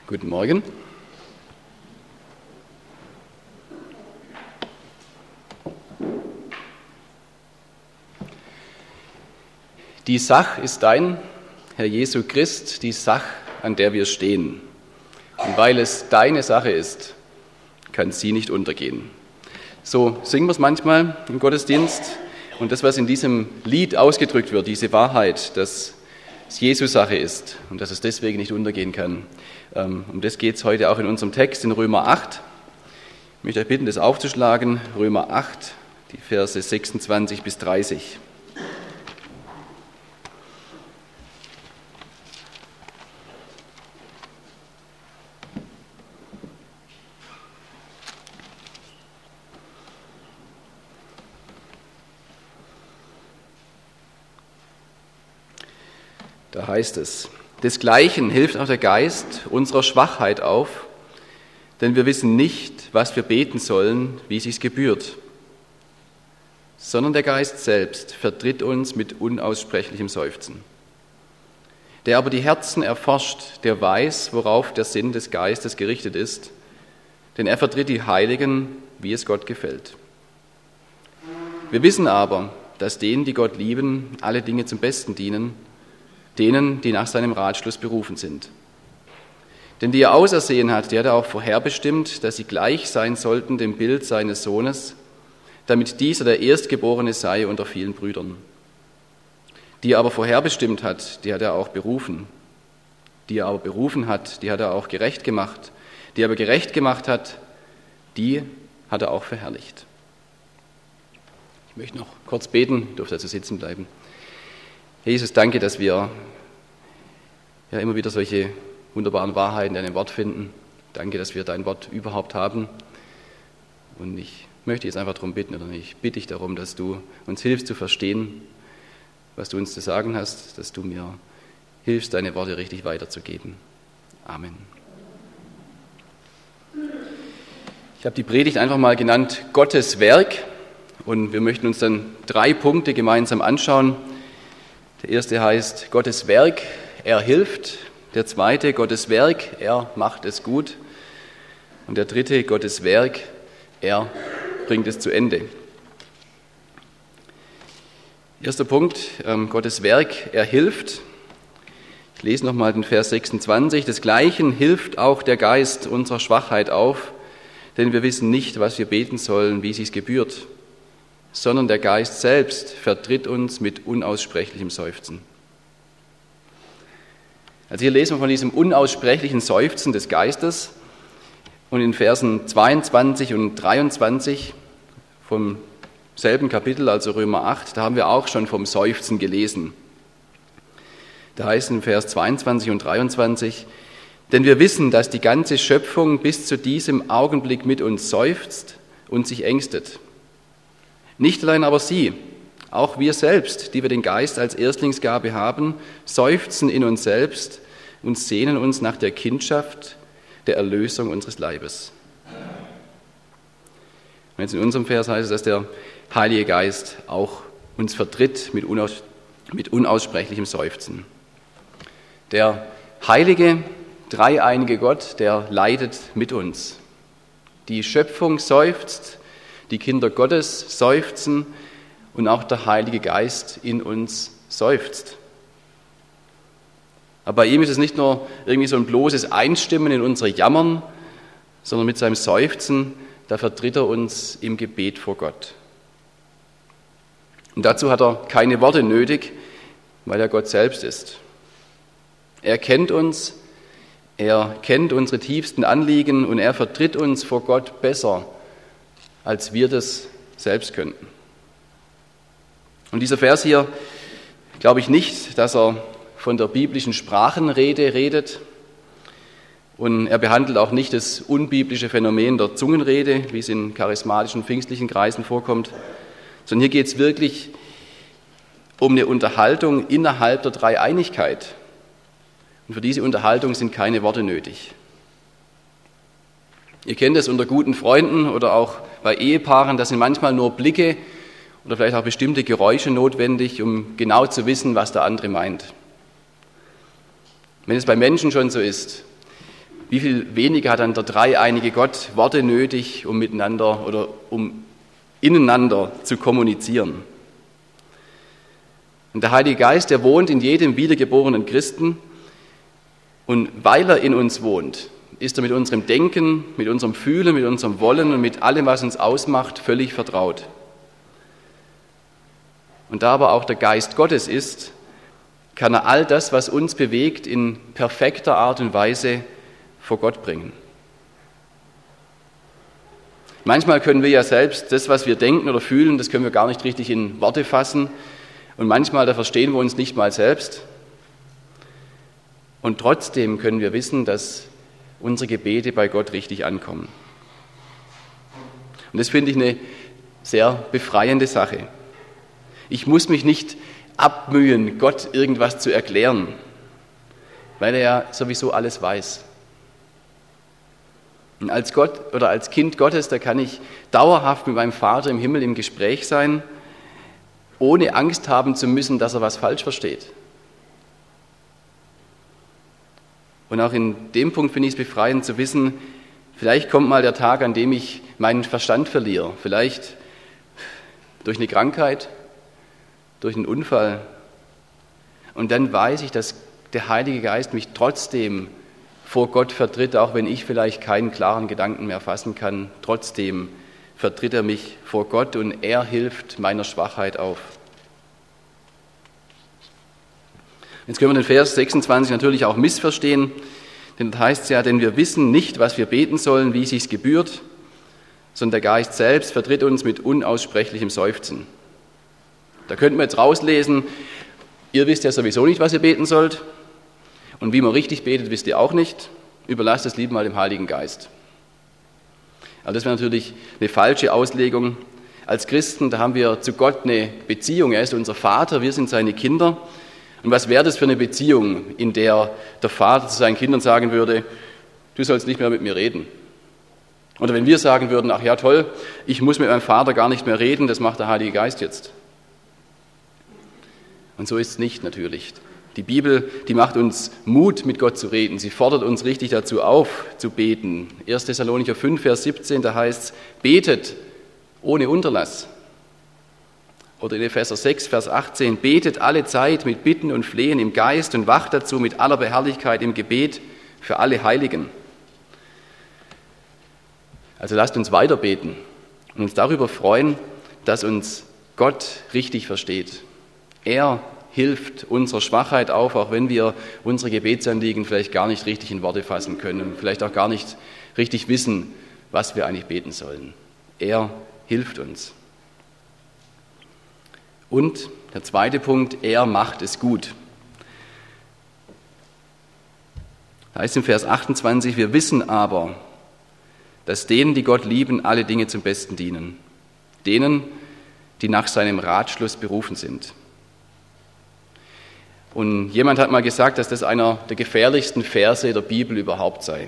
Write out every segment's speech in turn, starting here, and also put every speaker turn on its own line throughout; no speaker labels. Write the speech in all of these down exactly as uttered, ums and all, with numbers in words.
Guten Morgen. Die Sach ist dein, Herr Jesu Christ, die Sach, an der wir stehen. Und weil es deine Sache ist, kann sie nicht untergehen. So singen wir es manchmal im Gottesdienst. Und das, was in diesem Lied ausgedrückt wird, diese Wahrheit, dass es Jesu Sache ist und dass es deswegen nicht untergehen kann, um das geht es heute auch in unserem Text in Römer acht. Ich möchte euch bitten, das aufzuschlagen. Römer acht, die Verse sechsundzwanzig bis dreißig. Da heißt es: Desgleichen hilft auch der Geist unserer Schwachheit auf, denn wir wissen nicht, was wir beten sollen, wie es sich gebührt, sondern der Geist selbst vertritt uns mit unaussprechlichem Seufzen. Der aber die Herzen erforscht, der weiß, worauf der Sinn des Geistes gerichtet ist, denn er vertritt die Heiligen, wie es Gott gefällt. Wir wissen aber, dass denen, die Gott lieben, alle Dinge zum Besten dienen, denen, die nach seinem Ratschluss berufen sind. Denn die er ausersehen hat, die hat er auch vorherbestimmt, dass sie gleich sein sollten dem Bild seines Sohnes, damit dieser der Erstgeborene sei unter vielen Brüdern. Die er aber vorherbestimmt hat, die hat er auch berufen. Die er aber berufen hat, die hat er auch gerecht gemacht. Die er aber gerecht gemacht hat, die hat er auch verherrlicht. Ich möchte noch kurz beten, ihr dürft also sitzen bleiben. Herr Jesus, danke, dass wir ja immer wieder solche wunderbaren Wahrheiten in deinem Wort finden. Danke, dass wir dein Wort überhaupt haben. Und ich möchte jetzt einfach darum bitten, oder ich bitte dich darum, dass du uns hilfst zu verstehen, was du uns zu sagen hast, dass du mir hilfst, deine Worte richtig weiterzugeben. Amen. Ich habe die Predigt einfach mal genannt Gottes Werk und wir möchten uns dann drei Punkte gemeinsam anschauen. Der erste heißt Gottes Werk, er hilft. Der zweite, Gottes Werk, er macht es gut. Und der dritte, Gottes Werk, er bringt es zu Ende. Erster Punkt, ähm, Gottes Werk, er hilft. Ich lese nochmal den Vers sechsundzwanzig. Desgleichen hilft auch der Geist unserer Schwachheit auf, denn wir wissen nicht, was wir beten sollen, wie es sich gebührt, sondern der Geist selbst vertritt uns mit unaussprechlichem Seufzen. Also hier lesen wir von diesem unaussprechlichen Seufzen des Geistes und in Versen zweiundzwanzig und dreiundzwanzig vom selben Kapitel, also Römer acht, da haben wir auch schon vom Seufzen gelesen. Da heißt in Vers zweiundzwanzig und dreiundzwanzig: Denn wir wissen, dass die ganze Schöpfung bis zu diesem Augenblick mit uns seufzt und sich ängstet. Nicht allein aber sie, auch wir selbst, die wir den Geist als Erstlingsgabe haben, seufzen in uns selbst und sehnen uns nach der Kindschaft, der Erlösung unseres Leibes. Und jetzt in unserem Vers heißt es, dass der Heilige Geist auch uns vertritt mit, unaus- mit unaussprechlichem Seufzen. Der heilige, dreieinige Gott, der leidet mit uns. Die Schöpfung seufzt, die Kinder Gottes seufzen und auch der Heilige Geist in uns seufzt. Aber bei ihm ist es nicht nur irgendwie so ein bloßes Einstimmen in unser Jammern, sondern mit seinem Seufzen, da vertritt er uns im Gebet vor Gott. Und dazu hat er keine Worte nötig, weil er Gott selbst ist. Er kennt uns, er kennt unsere tiefsten Anliegen und er vertritt uns vor Gott besser, als wir das selbst könnten. Und dieser Vers hier, glaube ich nicht, dass er von der biblischen Sprachenrede redet. Und er behandelt auch nicht das unbiblische Phänomen der Zungenrede, wie es in charismatischen, pfingstlichen Kreisen vorkommt, sondern hier geht es wirklich um eine Unterhaltung innerhalb der Dreieinigkeit. Und für diese Unterhaltung sind keine Worte nötig. Ihr kennt es unter guten Freunden oder auch bei Ehepaaren, da sind manchmal nur Blicke oder vielleicht auch bestimmte Geräusche notwendig, um genau zu wissen, was der andere meint. Wenn es bei Menschen schon so ist, Wie viel weniger hat dann der dreieinige Gott Worte nötig, um miteinander oder um ineinander zu kommunizieren? Und der Heilige Geist, der wohnt in jedem wiedergeborenen Christen. Und weil er in uns wohnt, ist er mit unserem Denken, mit unserem Fühlen, mit unserem Wollen und mit allem, was uns ausmacht, völlig vertraut. Und da aber auch der Geist Gottes ist, kann er all das, was uns bewegt, in perfekter Art und Weise vor Gott bringen. Manchmal können wir ja selbst das, was wir denken oder fühlen, das können wir gar nicht richtig in Worte fassen. Und manchmal, da verstehen wir uns nicht mal selbst. Und trotzdem können wir wissen, dass unsere Gebete bei Gott richtig ankommen. Und das finde ich eine sehr befreiende Sache. Ich muss mich nicht abmühen, Gott irgendwas zu erklären, weil er ja sowieso alles weiß. Und als Gott oder als Kind Gottes, da kann ich dauerhaft mit meinem Vater im Himmel im Gespräch sein, ohne Angst haben zu müssen, dass er was falsch versteht. Und auch in dem Punkt finde ich es befreiend zu wissen, vielleicht kommt mal der Tag, an dem ich meinen Verstand verliere. Vielleicht durch eine Krankheit, durch einen Unfall. Und dann weiß ich, dass der Heilige Geist mich trotzdem vor Gott vertritt, auch wenn ich vielleicht keinen klaren Gedanken mehr fassen kann. Trotzdem vertritt er mich vor Gott und er hilft meiner Schwachheit auf. Jetzt können wir den Vers sechsundzwanzig natürlich auch missverstehen, denn das heißt ja, denn wir wissen nicht, was wir beten sollen, wie es sich gebührt, sondern der Geist selbst vertritt uns mit unaussprechlichem Seufzen. Da könnten wir jetzt rauslesen, ihr wisst ja sowieso nicht, was ihr beten sollt und wie man richtig betet, wisst ihr auch nicht, überlasst es lieber mal dem Heiligen Geist. Aber das wäre natürlich eine falsche Auslegung. Als Christen, da haben wir zu Gott eine Beziehung, er ist unser Vater, wir sind seine Kinder. Und was wäre das für eine Beziehung, in der der Vater zu seinen Kindern sagen würde, du sollst nicht mehr mit mir reden? Oder wenn wir sagen würden, ach ja toll, ich muss mit meinem Vater gar nicht mehr reden, das macht der Heilige Geist jetzt. Und so ist es nicht natürlich. Die Bibel, die macht uns Mut, mit Gott zu reden. Sie fordert uns richtig dazu auf, zu beten. erster Thessalonicher fünf, Vers siebzehn, da heißt es, betet ohne Unterlass. Oder in Epheser sechs, Vers achtzehn, betet alle Zeit mit Bitten und Flehen im Geist und wacht dazu mit aller Beharrlichkeit im Gebet für alle Heiligen. Also lasst uns weiter beten und uns darüber freuen, dass uns Gott richtig versteht. Er hilft unserer Schwachheit auf, auch wenn wir unsere Gebetsanliegen vielleicht gar nicht richtig in Worte fassen können und vielleicht auch gar nicht richtig wissen, was wir eigentlich beten sollen. Er hilft uns. Und der zweite Punkt, er macht es gut. Da heißt im Vers achtundzwanzig, wir wissen aber, dass denen, die Gott lieben, alle Dinge zum Besten dienen. Denen, die nach seinem Ratschluss berufen sind. Und jemand hat mal gesagt, dass das einer der gefährlichsten Verse der Bibel überhaupt sei.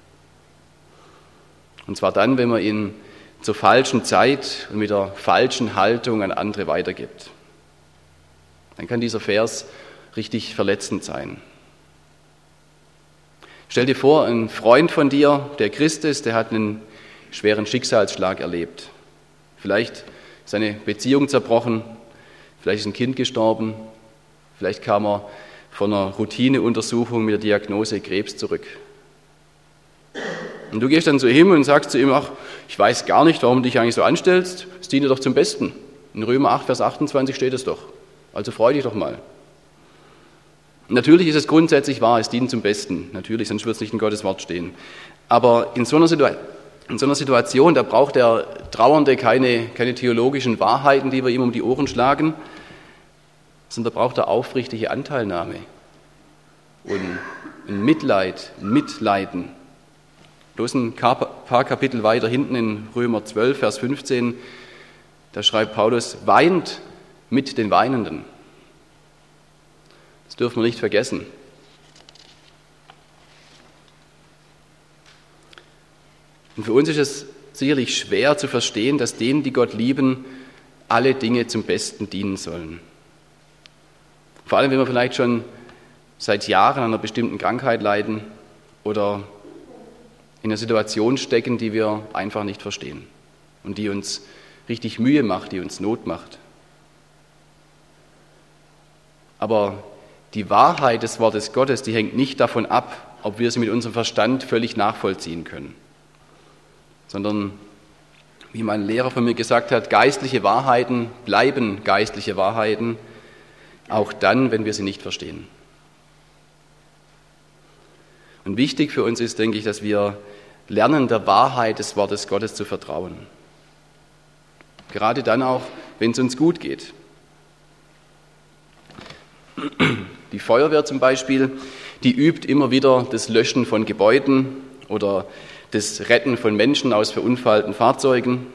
Und zwar dann, wenn man ihn zur falschen Zeit und mit der falschen Haltung an andere weitergibt. Dann kann dieser Vers richtig verletzend sein. Stell dir vor, ein Freund von dir, der Christ ist, der hat einen schweren Schicksalsschlag erlebt. Vielleicht ist seine Beziehung zerbrochen, vielleicht ist ein Kind gestorben, vielleicht kam er von einer Routineuntersuchung mit der Diagnose Krebs zurück. Und du gehst dann zu ihm und sagst zu ihm, ach, ich weiß gar nicht, warum du dich eigentlich so anstellst, es dient dir doch zum Besten. In Römer acht, Vers achtundzwanzig steht es doch. Also freu dich doch mal. Natürlich ist es grundsätzlich wahr, es dient zum Besten. Natürlich, sonst wird es nicht in Gottes Wort stehen. Aber in so einer, Situ- in so einer Situation, da braucht der Trauernde keine, keine theologischen Wahrheiten, die wir ihm um die Ohren schlagen, sondern da braucht er aufrichtige Anteilnahme und ein Mitleid, ein Mitleiden. Bloß ein paar Kapitel weiter hinten in Römer zwölf, Vers fünfzehn, da schreibt Paulus, weint mit den Weinenden. Das dürfen wir nicht vergessen. Und für uns ist es sicherlich schwer zu verstehen, dass denen, die Gott lieben, alle Dinge zum Besten dienen sollen. Vor allem, wenn wir vielleicht schon seit Jahren an einer bestimmten Krankheit leiden oder in einer Situation stecken, die wir einfach nicht verstehen und die uns richtig Mühe macht, die uns Not macht. Aber die Wahrheit des Wortes Gottes, die hängt nicht davon ab, ob wir sie mit unserem Verstand völlig nachvollziehen können, sondern, wie mein Lehrer von mir gesagt hat, geistliche Wahrheiten bleiben geistliche Wahrheiten, auch dann, wenn wir sie nicht verstehen. Und wichtig für uns ist, denke ich, dass wir lernen, der Wahrheit des Wortes Gottes zu vertrauen. Gerade dann auch, wenn es uns gut geht. Die Feuerwehr zum Beispiel, die übt immer wieder das Löschen von Gebäuden oder das Retten von Menschen aus verunfallten Fahrzeugen.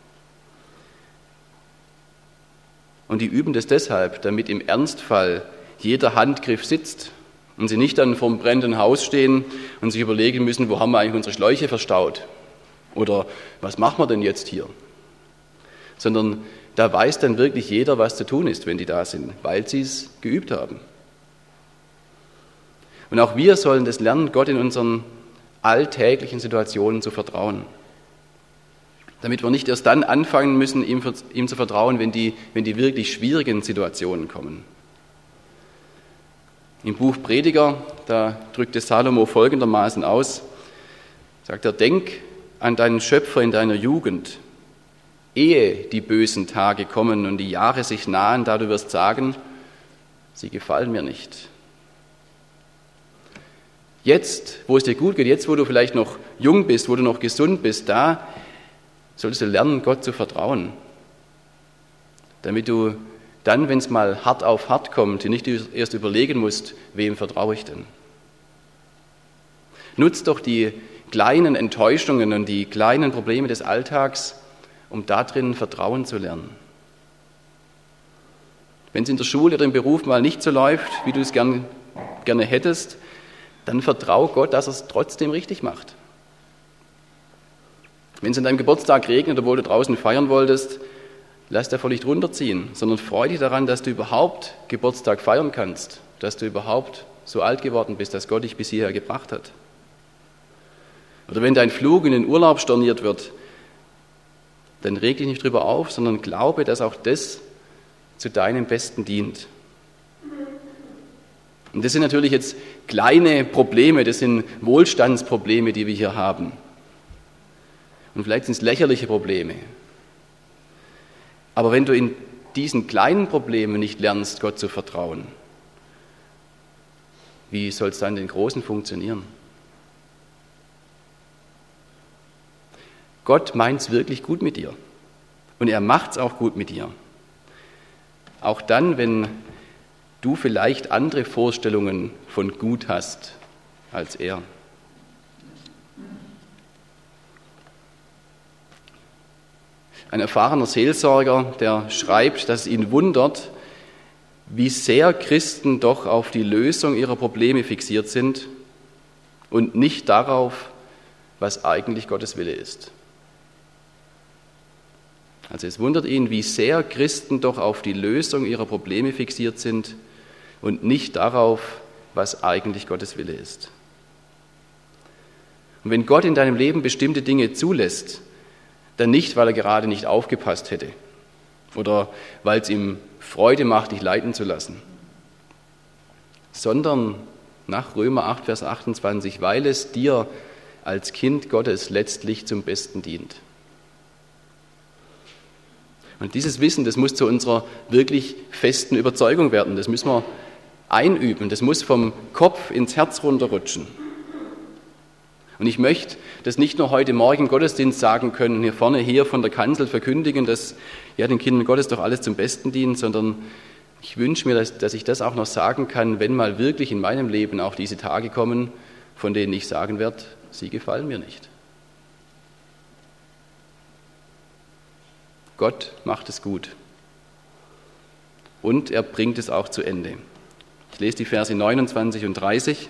Und die üben das deshalb, damit im Ernstfall jeder Handgriff sitzt und sie nicht dann vor dem brennenden Haus stehen und sich überlegen müssen, wo haben wir eigentlich unsere Schläuche verstaut oder was machen wir denn jetzt hier? Sondern da weiß dann wirklich jeder, was zu tun ist, wenn die da sind, weil sie es geübt haben. Und auch wir sollen das lernen, Gott in unseren alltäglichen Situationen zu vertrauen. Damit wir nicht erst dann anfangen müssen, ihm, ihm zu vertrauen, wenn die, wenn die wirklich schwierigen Situationen kommen. Im Buch Prediger, da drückt es Salomo folgendermaßen aus, sagt er, denk an deinen Schöpfer in deiner Jugend, ehe die bösen Tage kommen und die Jahre sich nahen, da du wirst sagen, sie gefallen mir nicht. Jetzt, wo es dir gut geht, jetzt, wo du vielleicht noch jung bist, wo du noch gesund bist, da solltest du lernen, Gott zu vertrauen, damit du dann, wenn es mal hart auf hart kommt, dir nicht erst überlegen musst, wem vertraue ich denn. Nutz doch die kleinen Enttäuschungen und die kleinen Probleme des Alltags, um darin Vertrauen zu lernen. Wenn es in der Schule oder im Beruf mal nicht so läuft, wie du es gern, gerne hättest, dann vertrau Gott, dass er es trotzdem richtig macht. Wenn es an deinem Geburtstag regnet, obwohl du draußen feiern wolltest, lass davon nicht runterziehen, sondern freu dich daran, dass du überhaupt Geburtstag feiern kannst, dass du überhaupt so alt geworden bist, dass Gott dich bis hierher gebracht hat. Oder wenn dein Flug in den Urlaub storniert wird, dann reg dich nicht drüber auf, sondern glaube, dass auch das zu deinem Besten dient. Und das sind natürlich jetzt kleine Probleme, das sind Wohlstandsprobleme, die wir hier haben. Und vielleicht sind es lächerliche Probleme. Aber wenn du in diesen kleinen Problemen nicht lernst, Gott zu vertrauen, wie soll es dann in den großen funktionieren? Gott meint es wirklich gut mit dir. Und er macht es auch gut mit dir. Auch dann, wenn du vielleicht andere Vorstellungen von gut hast als er. Ein erfahrener Seelsorger, der schreibt, dass es ihn wundert, wie sehr Christen doch auf die Lösung ihrer Probleme fixiert sind und nicht darauf, was eigentlich Gottes Wille ist. Also es wundert ihn, wie sehr Christen doch auf die Lösung ihrer Probleme fixiert sind und nicht darauf, was eigentlich Gottes Wille ist. Und wenn Gott in deinem Leben bestimmte Dinge zulässt, dann nicht, weil er gerade nicht aufgepasst hätte oder weil es ihm Freude macht, dich leiten zu lassen, sondern nach Römer acht, Vers achtundzwanzig, weil es dir als Kind Gottes letztlich zum Besten dient. Und dieses Wissen, das muss zu unserer wirklich festen Überzeugung werden. Das müssen wir einüben. Das muss vom Kopf ins Herz runterrutschen. Und ich möchte das nicht nur heute Morgen im Gottesdienst sagen können, hier vorne, hier von der Kanzel verkündigen, dass ja den Kindern Gottes doch alles zum Besten dient, sondern ich wünsche mir, dass, dass ich das auch noch sagen kann, wenn mal wirklich in meinem Leben auch diese Tage kommen, von denen ich sagen werde, sie gefallen mir nicht. Gott macht es gut. Und er bringt es auch zu Ende. Ich lese die Verse neunundzwanzig und dreißig.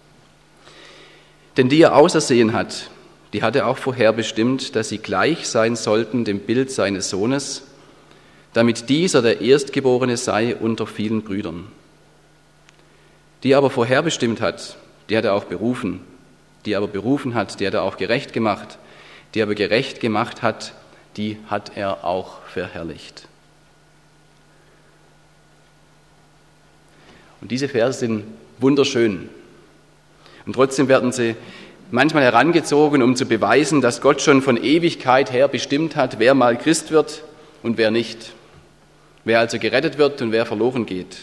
Denn die er ausersehen hat, die hat er auch vorherbestimmt, dass sie gleich sein sollten dem Bild seines Sohnes, damit dieser der Erstgeborene sei unter vielen Brüdern. Die er aber vorherbestimmt hat, die hat er auch berufen. die er aber berufen hat, die hat er auch gerecht gemacht. Die er aber gerecht gemacht hat, die hat er auch verherrlicht. Und diese Verse sind wunderschön. Und trotzdem werden sie manchmal herangezogen, um zu beweisen, dass Gott schon von Ewigkeit her bestimmt hat, wer mal Christ wird und wer nicht. Wer also gerettet wird und wer verloren geht.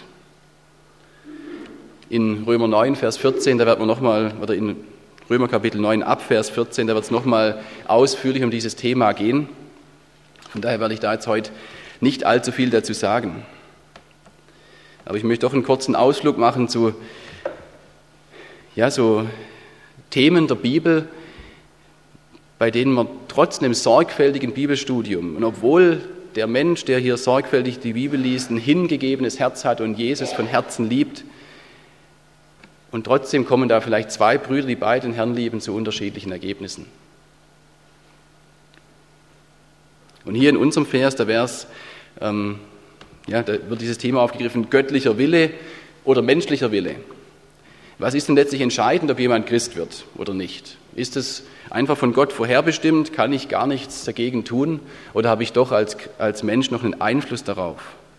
In Römer neun, Vers vierzehn, da wird man nochmal, oder in Römer Kapitel neun ab, Vers vierzehn, da wird es nochmal ausführlich um dieses Thema gehen. Von daher werde ich da jetzt heute nicht allzu viel dazu sagen. Aber ich möchte doch einen kurzen Ausflug machen zu ja, so Themen der Bibel, bei denen man trotz einem sorgfältigen Bibelstudium und obwohl der Mensch, der hier sorgfältig die Bibel liest, ein hingegebenes Herz hat und Jesus von Herzen liebt, und trotzdem kommen da vielleicht zwei Brüder, die beide den Herrn lieben, zu unterschiedlichen Ergebnissen. Und hier in unserem Vers, da wäre es, ähm, ja, da wird dieses Thema aufgegriffen, göttlicher Wille oder menschlicher Wille. Was ist denn letztlich entscheidend, ob jemand Christ wird oder nicht? Ist es einfach von Gott vorherbestimmt? Kann ich gar nichts dagegen tun? Oder habe ich doch als, als Mensch noch einen Einfluss darauf?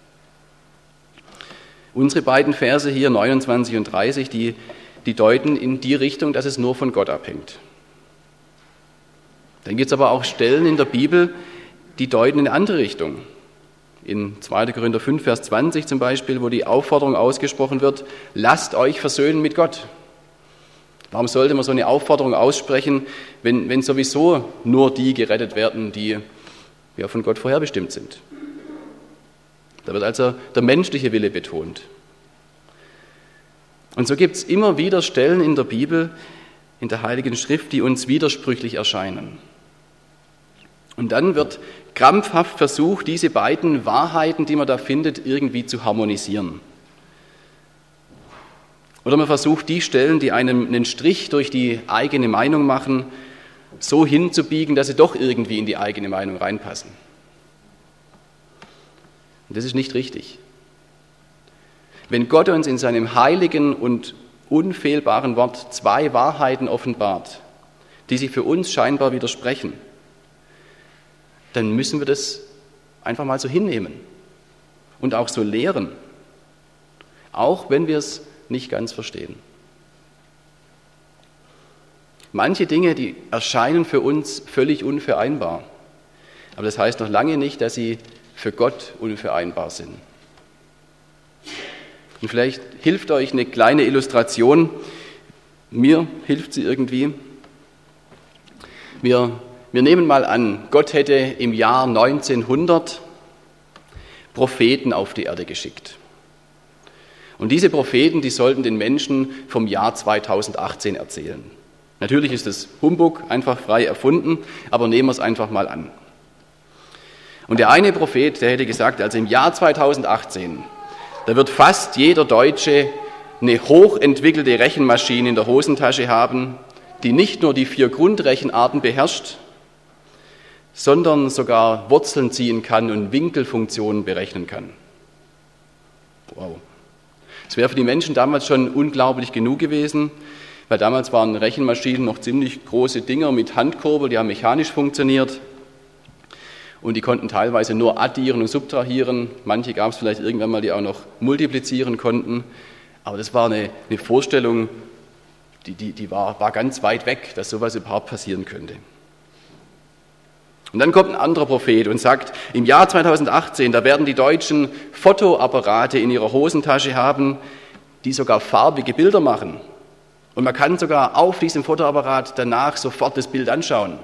Unsere beiden Verse hier, neunundzwanzig und dreißig, die, die deuten in die Richtung, dass es nur von Gott abhängt. Dann gibt es aber auch Stellen in der Bibel, die deuten in eine andere Richtung. In zweiter Korinther fünf, Vers zwanzig zum Beispiel, wo die Aufforderung ausgesprochen wird, lasst euch versöhnen mit Gott. Warum sollte man so eine Aufforderung aussprechen, wenn, wenn sowieso nur die gerettet werden, die ja, von Gott vorherbestimmt sind? Da wird also der menschliche Wille betont. Und so gibt es immer wieder Stellen in der Bibel, in der Heiligen Schrift, die uns widersprüchlich erscheinen. Und dann wird krampfhaft versucht, diese beiden Wahrheiten, die man da findet, irgendwie zu harmonisieren. Oder man versucht, die Stellen, die einem einen Strich durch die eigene Meinung machen, so hinzubiegen, dass sie doch irgendwie in die eigene Meinung reinpassen. Und das ist nicht richtig. Wenn Gott uns in seinem heiligen und unfehlbaren Wort zwei Wahrheiten offenbart, die sich für uns scheinbar widersprechen, dann müssen wir das einfach mal so hinnehmen und auch so lehren, auch wenn wir es nicht ganz verstehen. Manche Dinge, die erscheinen für uns völlig unvereinbar, aber das heißt noch lange nicht, dass sie für Gott unvereinbar sind. Und vielleicht hilft euch eine kleine Illustration, mir hilft sie irgendwie. Wir, wir nehmen mal an, Gott hätte im Jahr neunzehnhundert Propheten auf die Erde geschickt. Und diese Propheten, die sollten den Menschen vom Jahr zweitausendachtzehn erzählen. Natürlich ist es Humbug, einfach frei erfunden, aber nehmen wir es einfach mal an. Und der eine Prophet, der hätte gesagt, also im Jahr zweitausendachtzehn, da wird fast jeder Deutsche eine hochentwickelte Rechenmaschine in der Hosentasche haben, die nicht nur die vier Grundrechenarten beherrscht, sondern sogar Wurzeln ziehen kann und Winkelfunktionen berechnen kann. Wow. Das wäre für die Menschen damals schon unglaublich genug gewesen, weil damals waren Rechenmaschinen noch ziemlich große Dinger mit Handkurbel, die haben mechanisch funktioniert. Und die konnten teilweise nur addieren und subtrahieren. Manche gab es vielleicht irgendwann mal, die auch noch multiplizieren konnten. Aber das war eine, eine Vorstellung, die, die, die war, war ganz weit weg, dass sowas überhaupt passieren könnte. Und dann kommt ein anderer Prophet und sagt, im Jahr zweitausendachtzehn, da werden die Deutschen Fotoapparate in ihrer Hosentasche haben, die sogar farbige Bilder machen. Und man kann sogar auf diesem Fotoapparat danach sofort das Bild anschauen.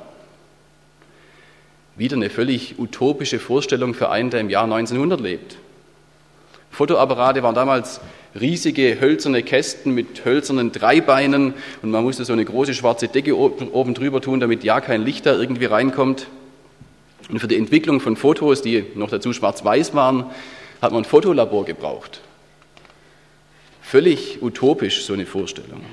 Wieder eine völlig utopische Vorstellung für einen, der im Jahr neunzehnhundert lebt. Fotoapparate waren damals riesige hölzerne Kästen mit hölzernen Dreibeinen und man musste so eine große schwarze Decke oben drüber tun, damit ja kein Licht da irgendwie reinkommt. Und für die Entwicklung von Fotos, die noch dazu schwarz-weiß waren, hat man ein Fotolabor gebraucht. Völlig utopisch, so eine Vorstellung.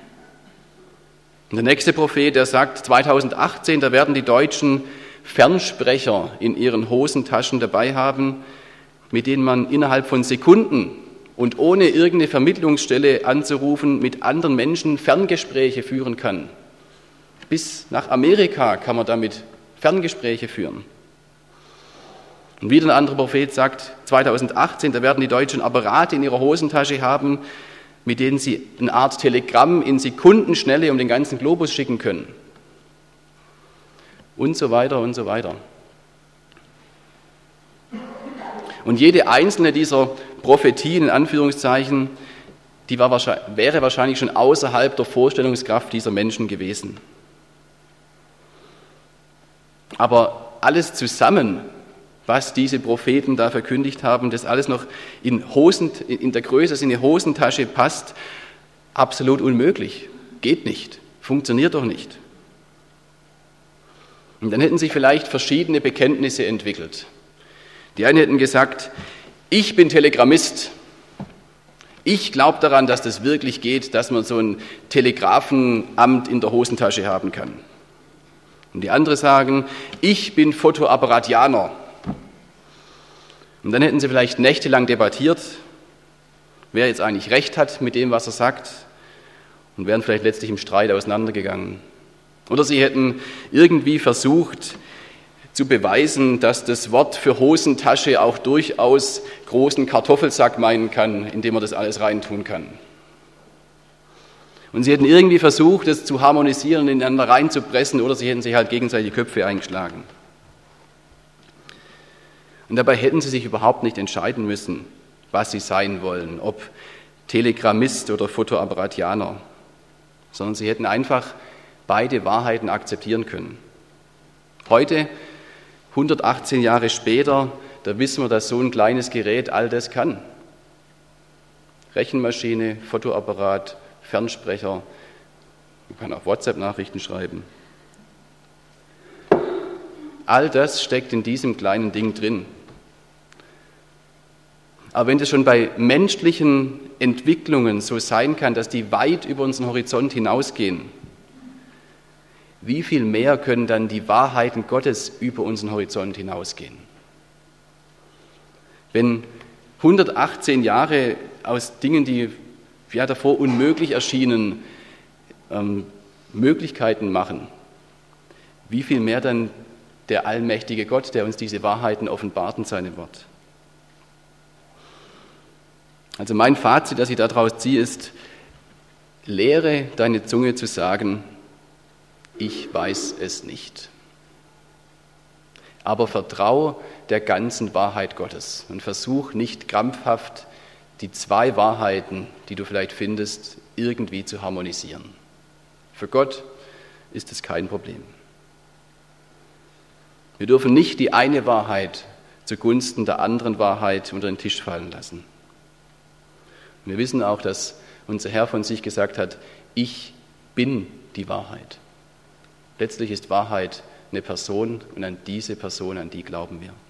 Und der nächste Prophet, der sagt, zweitausendachtzehn, da werden die Deutschen Fernsprecher in ihren Hosentaschen dabei haben, mit denen man innerhalb von Sekunden und ohne irgendeine Vermittlungsstelle anzurufen, mit anderen Menschen Ferngespräche führen kann. Bis nach Amerika kann man damit Ferngespräche führen. Und wieder ein anderer Prophet sagt, zweitausendachtzehn, da werden die Deutschen Apparate in ihrer Hosentasche haben, mit denen sie eine Art Telegramm in Sekundenschnelle um den ganzen Globus schicken können. Und so weiter und so weiter. Und jede einzelne dieser Prophetien, in Anführungszeichen, die war wahrscheinlich, wäre wahrscheinlich schon außerhalb der Vorstellungskraft dieser Menschen gewesen. Aber alles zusammen, was diese Propheten da verkündigt haben, das alles noch in, Hosen, in der Größe, das in eine Hosentasche passt, absolut unmöglich. Geht nicht. Funktioniert doch nicht. Und dann hätten sich vielleicht verschiedene Bekenntnisse entwickelt. Die einen hätten gesagt, ich bin Telegrammist. Ich glaube daran, dass das wirklich geht, dass man so ein Telegrafenamt in der Hosentasche haben kann. Und die anderen sagen, ich bin Fotoapparatianer. Und dann hätten sie vielleicht nächtelang debattiert, wer jetzt eigentlich recht hat mit dem, was er sagt, und wären vielleicht letztlich im Streit auseinandergegangen. Oder sie hätten irgendwie versucht zu beweisen, dass das Wort für Hosentasche auch durchaus großen Kartoffelsack meinen kann, in dem man das alles reintun kann. Und sie hätten irgendwie versucht, das zu harmonisieren und ineinander reinzupressen, oder sie hätten sich halt gegenseitig die Köpfe eingeschlagen. Und dabei hätten sie sich überhaupt nicht entscheiden müssen, was sie sein wollen, ob Telegrammist oder Fotoapparatianer, sondern sie hätten einfach beide Wahrheiten akzeptieren können. Heute, hundertachtzehn Jahre später, da wissen wir, dass so ein kleines Gerät all das kann. Rechenmaschine, Fotoapparat, Fernsprecher, man kann auch WhatsApp-Nachrichten schreiben. All das steckt in diesem kleinen Ding drin. Aber wenn das schon bei menschlichen Entwicklungen so sein kann, dass die weit über unseren Horizont hinausgehen, wie viel mehr können dann die Wahrheiten Gottes über unseren Horizont hinausgehen? Wenn hundertachtzehn Jahre aus Dingen, die ja davor unmöglich erschienen, ähm, Möglichkeiten machen, wie viel mehr dann der allmächtige Gott, der uns diese Wahrheiten offenbart in seinem Wort. Also mein Fazit, das ich daraus ziehe, ist, lehre deine Zunge zu sagen, ich weiß es nicht. Aber vertraue der ganzen Wahrheit Gottes und versuch nicht krampfhaft die zwei Wahrheiten, die du vielleicht findest, irgendwie zu harmonisieren. Für Gott ist es kein Problem. Wir dürfen nicht die eine Wahrheit zugunsten der anderen Wahrheit unter den Tisch fallen lassen. Wir wissen auch, dass unser Herr von sich gesagt hat, ich bin die Wahrheit. Letztlich ist Wahrheit eine Person und an diese Person, an die glauben wir.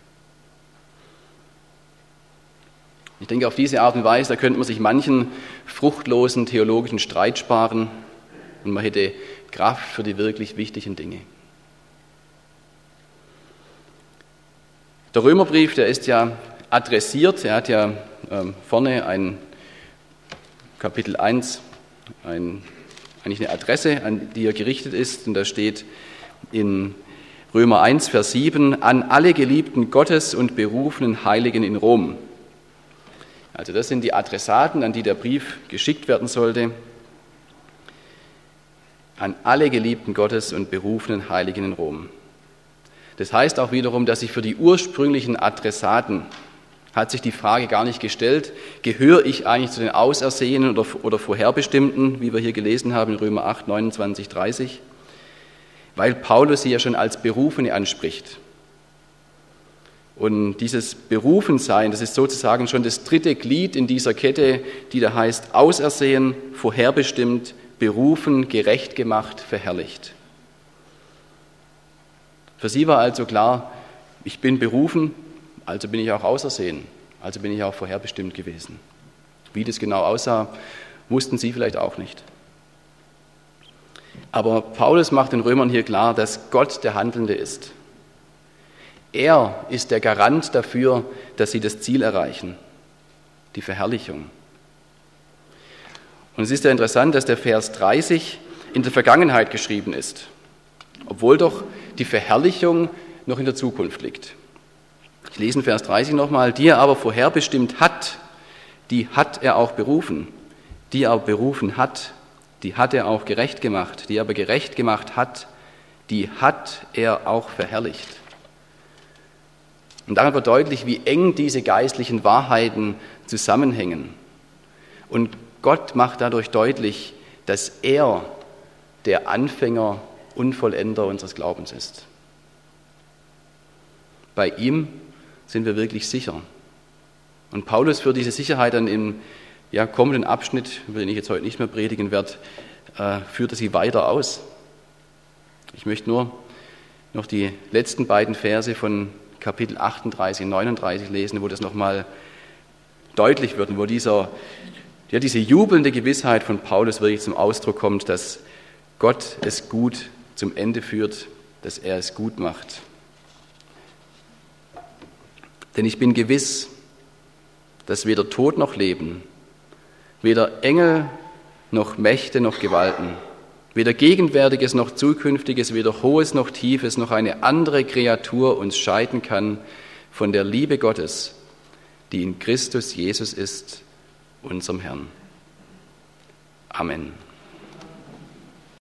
Ich denke, auf diese Art und Weise, da könnte man sich manchen fruchtlosen theologischen Streit sparen und man hätte Kraft für die wirklich wichtigen Dinge. Der Römerbrief, der ist ja adressiert, er hat ja ähm, vorne ein Kapitel eins, ein, eigentlich eine Adresse, an die er gerichtet ist, und da steht in Römer eins, Vers sieben, an alle Geliebten Gottes und berufenen Heiligen in Rom. Also das sind die Adressaten, an die der Brief geschickt werden sollte. An alle Geliebten Gottes und berufenen Heiligen in Rom. Das heißt auch wiederum, dass sich für die ursprünglichen Adressaten hat sich die Frage gar nicht gestellt, gehöre ich eigentlich zu den Ausersehenen oder, oder Vorherbestimmten, wie wir hier gelesen haben in Römer acht, neunundzwanzig, dreißig, weil Paulus sie ja schon als Berufene anspricht. Und dieses Berufensein, das ist sozusagen schon das dritte Glied in dieser Kette, die da heißt ausersehen, vorherbestimmt, berufen, gerecht gemacht, verherrlicht. Für sie war also klar, ich bin berufen, also bin ich auch ausersehen, also bin ich auch vorherbestimmt gewesen. Wie das genau aussah, wussten sie vielleicht auch nicht. Aber Paulus macht den Römern hier klar, dass Gott der Handelnde ist. Er ist der Garant dafür, dass sie das Ziel erreichen, die Verherrlichung. Und es ist ja interessant, dass der Vers dreißig in der Vergangenheit geschrieben ist. obwohl doch die Verherrlichung noch in der Zukunft liegt. Ich lese in Vers dreißig nochmal, die er aber vorherbestimmt hat, die hat er auch berufen. Die er berufen hat, die hat er auch gerecht gemacht. Die er aber gerecht gemacht hat, die hat er auch verherrlicht. Und daran wird deutlich, wie eng diese geistlichen Wahrheiten zusammenhängen. Und Gott macht dadurch deutlich, dass er der Anfänger und Vollender unseres Glaubens ist. Bei ihm sind wir wirklich sicher. Und Paulus führt diese Sicherheit dann im ja, kommenden Abschnitt, über den ich jetzt heute nicht mehr predigen werde, äh, führt er sie weiter aus. Ich möchte nur noch die letzten beiden Verse von Kapitel achtunddreißig und neununddreißig lesen, wo das nochmal deutlich wird und wo dieser, ja, diese jubelnde Gewissheit von Paulus wirklich zum Ausdruck kommt, dass Gott es gut zum Ende führt, dass er es gut macht. Denn ich bin gewiss, dass weder Tod noch Leben, weder Engel noch Mächte noch Gewalten, weder Gegenwärtiges noch Zukünftiges, weder Hohes noch Tiefes, noch eine andere Kreatur uns scheiden kann von der Liebe Gottes, die in Christus Jesus ist, unserem Herrn. Amen.